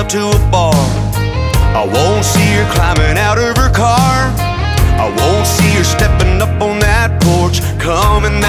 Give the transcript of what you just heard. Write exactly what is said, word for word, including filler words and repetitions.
to a bar. I won't see her climbing out of her car. I won't see her stepping up on that porch, coming